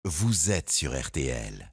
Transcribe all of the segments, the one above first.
vous êtes sur RTL.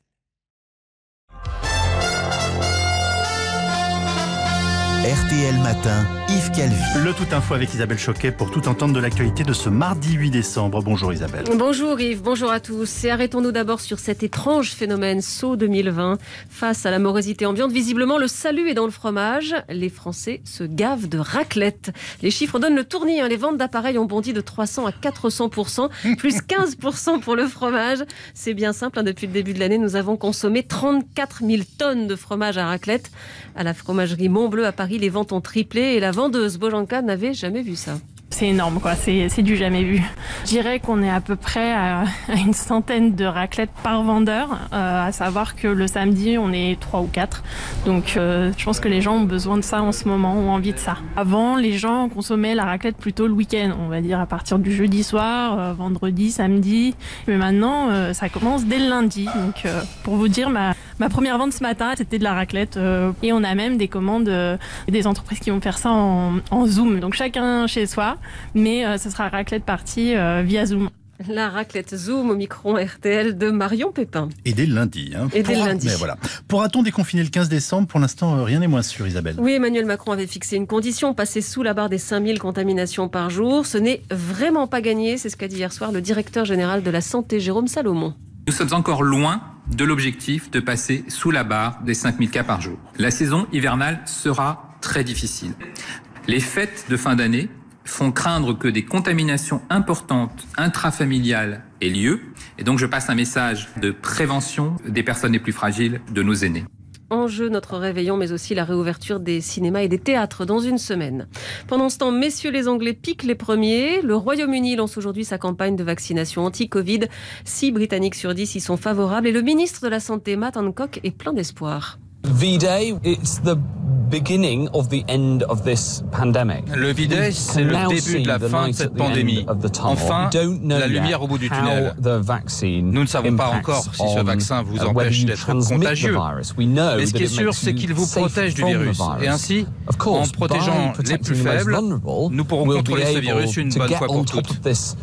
RTL Matin, Yves Calvi. Le Tout Info avec Isabelle Choquet pour tout entendre de l'actualité de ce mardi 8 décembre. Bonjour Isabelle. Bonjour Yves, bonjour à tous. Et arrêtons-nous d'abord sur cet étrange phénomène Sceaux 2020. Face à la morosité ambiante, visiblement le salut est dans le fromage. Les Français se gavent de raclette. Les chiffres donnent le tournis. Les ventes d'appareils ont bondi de 300 à 400%, plus 15% pour le fromage. C'est bien simple, depuis le début de l'année, nous avons consommé 34 000 tonnes de fromage à raclette. À la fromagerie Montbleu à Paris, les ventes ont triplé et la vendeuse Bojanka n'avait jamais vu ça. C'est énorme, quoi. C'est du jamais vu. Je dirais qu'on est à peu près à une centaine de raclettes par vendeur, à savoir que le samedi, on est 3 ou 4. Donc, je pense que les gens ont besoin de ça en ce moment, ont envie de ça. Avant, les gens consommaient la raclette plutôt le week-end, on va dire à partir du jeudi soir, vendredi, samedi. Mais maintenant, ça commence dès le lundi. Donc, pour vous dire, ma première vente ce matin, c'était de la raclette. Et on a même des commandes des entreprises qui vont faire ça en Zoom. Donc, chacun chez soi. Mais ce sera raclette partie via Zoom. La raclette Zoom au micro RTL de Marion Pépin. Et dès le lundi. Et dès le lundi. Mais voilà. Pourra-t-on déconfiner le 15 décembre ? Pour l'instant, rien n'est moins sûr, Isabelle. Oui, Emmanuel Macron avait fixé une condition, passer sous la barre des 5000 contaminations par jour. Ce n'est vraiment pas gagné, c'est ce qu'a dit hier soir le directeur général de la Santé, Jérôme Salomon. Nous sommes encore loin de l'objectif de passer sous la barre des 5000 cas par jour. La saison hivernale sera très difficile. Les fêtes de fin d'année font craindre que des contaminations importantes intrafamiliales aient lieu. Et donc je passe un message de prévention des personnes les plus fragiles, de nos aînés. En jeu, notre réveillon, mais aussi la réouverture des cinémas et des théâtres dans une semaine. Pendant ce temps, messieurs les Anglais piquent les premiers. Le Royaume-Uni lance aujourd'hui sa campagne de vaccination anti-Covid. 6 Britanniques sur 10 y sont favorables. Et le ministre de la Santé, Matt Hancock, est plein d'espoir. V-Day, it's the beginning of the end of this pandemic. Le V-Day, c'est le début de la fin de cette pandémie. Enfin, la lumière au bout du tunnel. Nous ne savons pas encore si ce vaccin vous empêche d'être contagieux. Mais ce qui est sûr, c'est qu'il vous protège du virus. Et ainsi, en protégeant les plus faibles, nous pourrons contrôler ce virus une bonne fois pour toutes.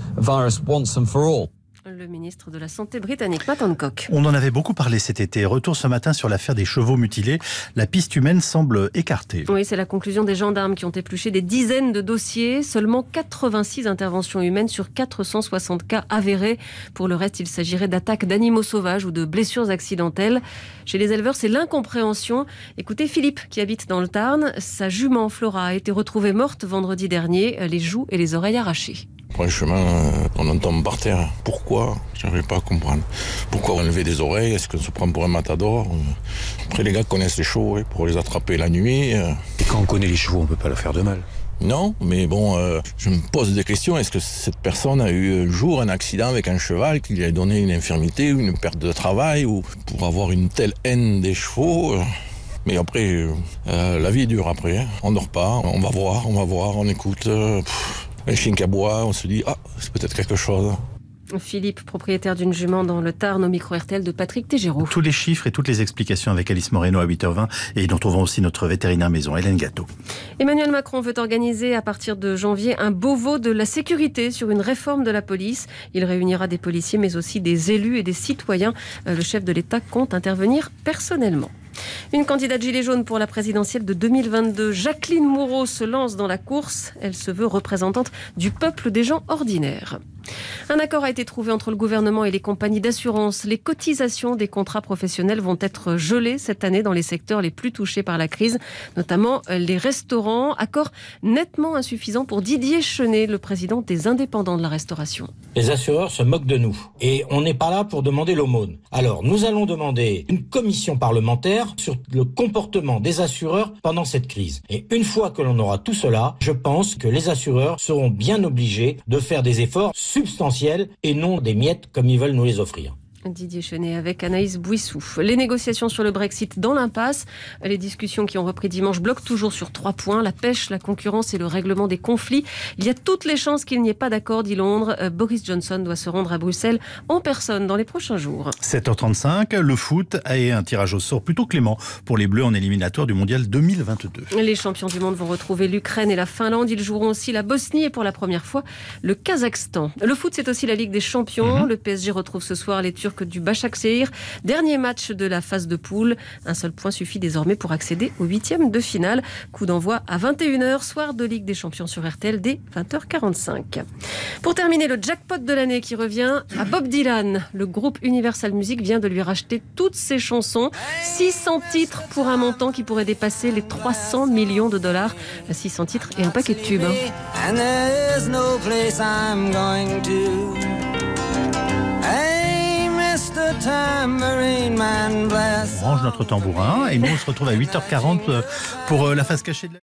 Le ministre de la Santé britannique, Matt Hancock. On en avait beaucoup parlé cet été. Retour ce matin sur l'affaire des chevaux mutilés. La piste humaine semble écartée. Oui, c'est la conclusion des gendarmes qui ont épluché des dizaines de dossiers. Seulement 86 interventions humaines sur 460 cas avérés. Pour le reste, il s'agirait d'attaques d'animaux sauvages ou de blessures accidentelles. Chez les éleveurs, c'est l'incompréhension. Écoutez Philippe, qui habite dans le Tarn. Sa jument Flora a été retrouvée morte vendredi dernier, les joues et les oreilles arrachées. Franchement, on en tombe par terre. Pourquoi ? Je n'arrive pas à comprendre. Pourquoi enlever des oreilles ? Est-ce qu'on se prend pour un matador ? Après, les gars connaissent les chevaux pour les attraper la nuit. Et quand on connaît les chevaux, on ne peut pas leur faire de mal. Non, mais bon, je me pose des questions. Est-ce que cette personne a eu un jour un accident avec un cheval qui lui a donné une infirmité ou une perte de travail ou pour avoir une telle haine des chevaux Mais après, la vie est dure après. Hein. On dort pas, on va voir, on écoute. Un chien qui aboie, on se dit, c'est peut-être quelque chose. Philippe, propriétaire d'une jument dans le Tarn, au micro RTL de Patrick Tégéraud. Tous les chiffres et toutes les explications avec Alice Moreno à 8h20 et nous retrouvons aussi notre vétérinaire maison, Hélène Gâteau. Emmanuel Macron veut organiser à partir de janvier un Beauvau de la sécurité sur une réforme de la police. Il réunira des policiers mais aussi des élus et des citoyens. Le chef de l'État compte intervenir personnellement. Une candidate gilet jaune pour la présidentielle de 2022, Jacqueline Moreau, se lance dans la course. Elle se veut représentante du peuple des gens ordinaires. Un accord a été trouvé entre le gouvernement et les compagnies d'assurance. Les cotisations des contrats professionnels vont être gelées cette année dans les secteurs les plus touchés par la crise, notamment les restaurants. Accord nettement insuffisant pour Didier Chenet, le président des indépendants de la restauration. Les assureurs se moquent de nous et on n'est pas là pour demander l'aumône. Alors nous allons demander une commission parlementaire sur le comportement des assureurs pendant cette crise. Et une fois que l'on aura tout cela, je pense que les assureurs seront bien obligés de faire des efforts substantiels et non des miettes comme ils veulent nous les offrir. Didier Chenet avec Anaïs Bouissou. Les négociations sur le Brexit dans l'impasse. Les discussions qui ont repris dimanche bloquent toujours sur 3 points. La pêche, la concurrence et le règlement des conflits. Il y a toutes les chances qu'il n'y ait pas d'accord, dit Londres. Boris Johnson doit se rendre à Bruxelles en personne dans les prochains jours. 7h35, le foot et un tirage au sort plutôt clément pour les Bleus en éliminatoire du Mondial 2022. Les champions du monde vont retrouver l'Ukraine et la Finlande. Ils joueront aussi la Bosnie et pour la première fois le Kazakhstan. Le foot, c'est aussi la Ligue des champions. Le PSG retrouve ce soir les Turcs accueillir que du Başakşehir. Dernier match de la phase de poule. Un seul point suffit désormais pour accéder au 8e de finale. Coup d'envoi à 21h, soir de Ligue des Champions sur RTL dès 20h45. Pour terminer, le jackpot de l'année qui revient à Bob Dylan. Le groupe Universal Music vient de lui racheter toutes ses chansons. 600 titres pour un montant qui pourrait dépasser les 300 millions de dollars. 600 titres et un paquet de tubes. On range notre tambourin et nous on se retrouve à 8h40 pour la face cachée de la...